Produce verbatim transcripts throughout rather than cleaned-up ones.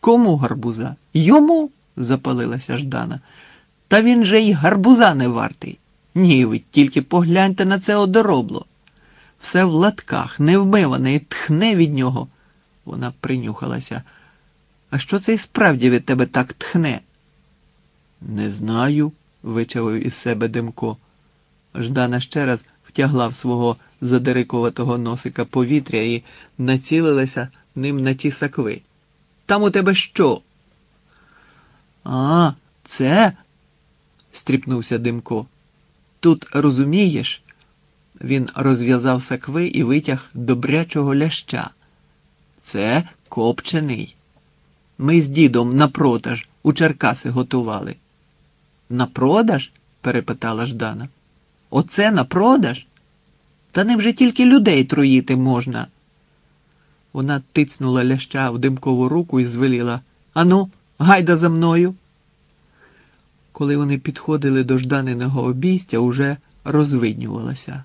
Кому гарбуза? Йому? Запалилася Ждана. Та він же й гарбуза не вартий. Ні, ви тільки погляньте на це одоробло. Все в латках, невмиване і тхне від нього. Вона принюхалася. А що це і справді від тебе так тхне? Не знаю, вичавив із себе Демко. Ждана ще раз втягла в свого задирикуватого носика повітря і націлилася ним на ті сакви. Там у тебе що? А, це? Стріпнувся Демко. Тут, розумієш? Він розв'язав сакви і витяг добрячого ляща. Це копчений. Ми з дідом на продаж у Черкаси готували. На продаж? Перепитала Ждана. Оце на продаж? Та ним же тільки людей труїти можна. Вона тицнула ляща в Демкову руку і звеліла. Ану, гайда за мною. Коли вони підходили до Жданиного обійстя, уже розвиднювалася.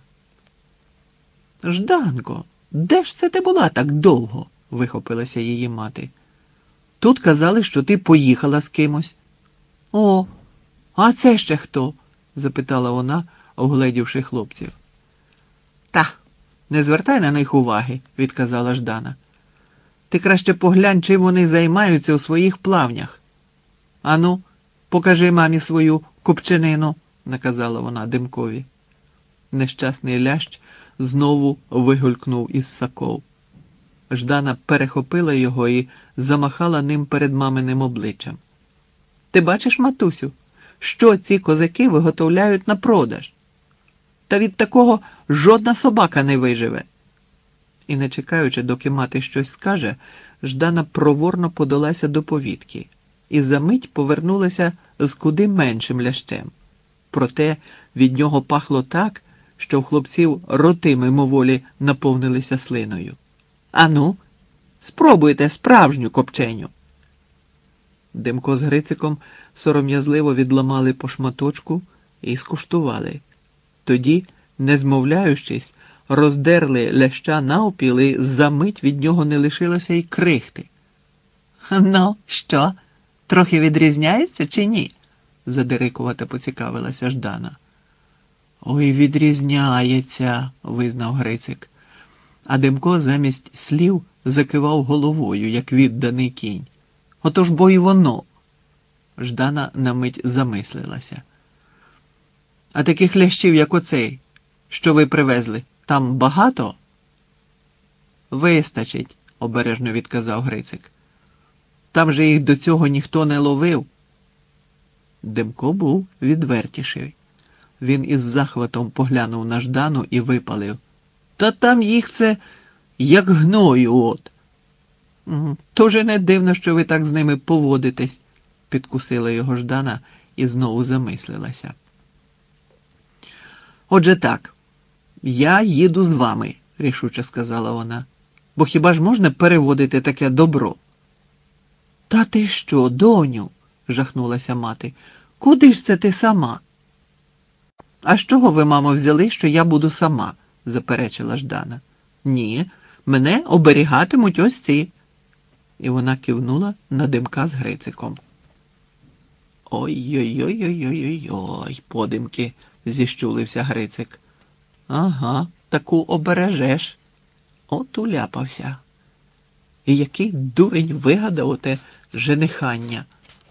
Жданко, де ж це ти була так довго? Вихопилася її мати. Тут казали, що ти поїхала з кимось. О, а це ще хто? Запитала вона, огледівши хлопців. Та, не звертай на них уваги, відказала Ждана. Ти краще поглянь, чим вони займаються у своїх плавнях. Ану, покажи мамі свою копченину, наказала вона Демкові. Нещасний лящ знову вигулькнув із саков. Ждана перехопила його і замахала ним перед маминим обличчям. Ти бачиш, матусю, що ці козаки виготовляють на продаж? Та від такого жодна собака не виживе. І не чекаючи, доки мати щось скаже, Ждана проворно подалася до повітки і за мить повернулася з куди меншим лящем. Проте від нього пахло так, що в хлопців роти мимоволі наповнилися слиною. Ану, спробуйте справжню копченю. Демко з Грициком сором'язливо відламали по шматочку і скуштували. Тоді, не змовляючись, роздерли ляща навпіл і за мить від нього не лишилося й крихти. Ну, що, трохи відрізняється чи ні? Задирикувато поцікавилася Ждана. Ой, відрізняється, визнав Грицик. А Демко замість слів закивав головою, як відданий кінь. Отож бо й воно. Ждана на мить замислилася. А таких лящів, як оцей, що ви привезли, там багато? Вистачить, обережно відказав Грицик. Там же їх до цього ніхто не ловив. Демко був відвертіший. Він із захватом поглянув на Ждану і випалив. Та там їх це як гною от. Тоже не дивно, що ви так з ними поводитесь, підкусила його Ждана і знову замислилася. Отже так, я їду з вами, рішуче сказала вона. Бо хіба ж можна переводити таке добро? Та ти що, доню? Жахнулася мати. Куди ж це ти сама? А з чого ви, мамо, взяли, що я буду сама? Заперечила Ждана. Ні, мене оберігатимуть ось ці. І вона кивнула на Демка з Грициком. Ой-ой-ой-ой-ой-ой, подимки, зіщулився Грицик. Ага, таку обережеш. От уляпався. І який дурень вигадав оте женихання.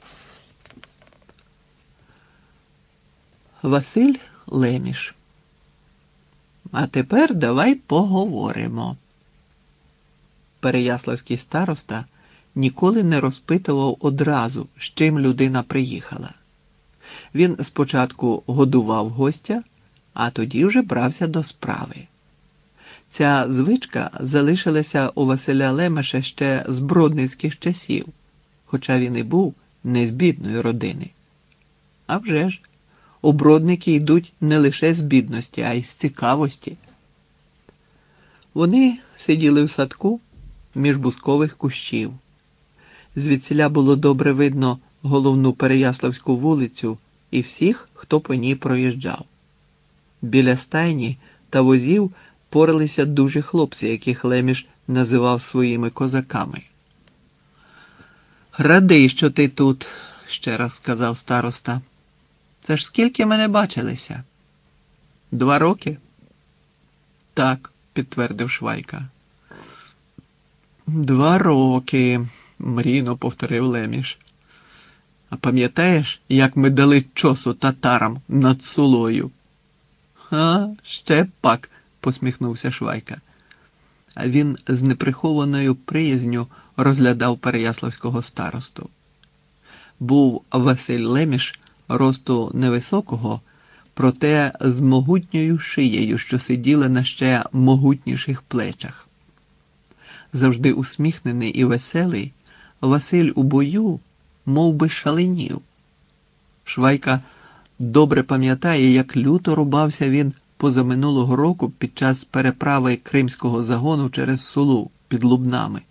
Василь Леміш. А тепер давай поговоримо. Переяславський староста ніколи не розпитував одразу, з чим людина приїхала. Він спочатку годував гостя, а тоді вже брався до справи. Ця звичка залишилася у Василя Лемеша ще з бродницьких часів, хоча він і був не з бідної родини. А вже ж, у бродники йдуть не лише з бідності, а й з цікавості. Вони сиділи в садку між бузкових кущів. Звідсіля було добре видно головну Переяславську вулицю і всіх, хто по ній проїжджав. Біля стайні та возів поралися дужі хлопці, яких Леміш називав своїми козаками. Радий, що ти тут, ще раз сказав староста. Це ж скільки ми не бачилися? Два роки? Так, підтвердив Швайка. Два роки, мрійно повторив Леміш. А пам'ятаєш, як ми дали чосу татарам над Сулою? А, ще пак, посміхнувся Швайка. А він з неприхованою приязню розглядав переяславського старосту. Був Василь Леміш росту невисокого, проте з могутньою шиєю, що сиділа на ще могутніших плечах. Завжди усміхнений і веселий, Василь у бою мов би шаленів. Швайка добре пам'ятає, як люто рубався він позаминулого року під час переправи кримського загону через Сулу під Лубнами.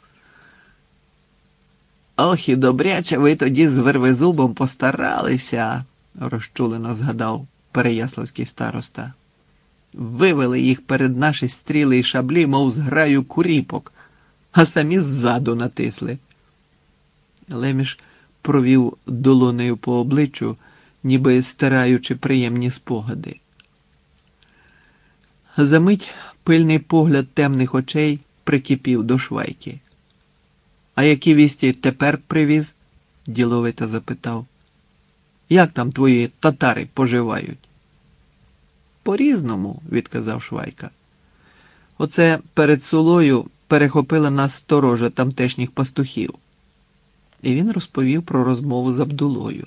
«Ох, і добряче ви тоді з Вервезубом постаралися», – розчулено згадав переяславський староста. «Вивели їх перед наші стріли і шаблі, мов зграю куріпок, а самі ззаду натисли». Леміш провів долонею по обличчю, ніби стираючи приємні спогади. Замить пильний погляд темних очей прикипів до Швайки. «А які вісті тепер привіз?» – діловито запитав. «Як там твої татари поживають?» «По-різному», – відказав Швайка. «Оце перед Сулою перехопила нас сторожа тамтешніх пастухів». І він розповів про розмову з Абдулою.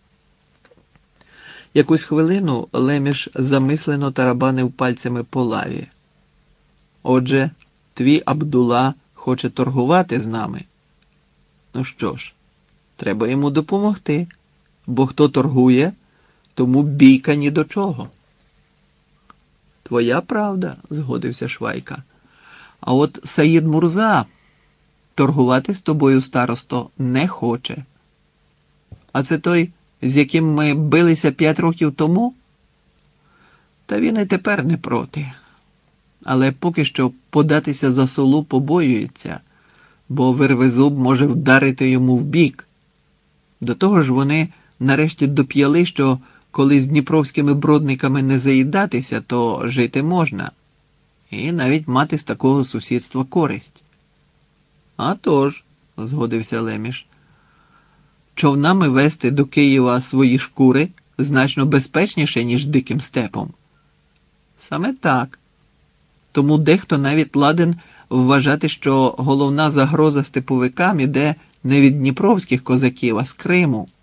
Якусь хвилину Леміш замислено тарабанив пальцями по лаві. «Отже, твій Абдула хоче торгувати з нами? Ну що ж, треба йому допомогти, бо хто торгує, тому бійка ні до чого». «Твоя правда», – згодився Швайка. «А от Саїд Мурза торгувати з тобою, старосто, не хоче». «А це той, з яким ми билися п'ять років тому?» «Та він і тепер не проти. Але поки що податися за Сулу побоюється, бо Вервезуб може вдарити йому в бік. До того ж вони нарешті доп'яли, що коли з дніпровськими бродниками не заїдатися, то жити можна. І навіть мати з такого сусідства користь». «А тож», – згодився Леміш, – «човнами вести до Києва свої шкури значно безпечніше, ніж диким степом». «Саме так. Тому дехто навіть ладен вважати, що головна загроза степовикам іде не від дніпровських козаків, а з Криму.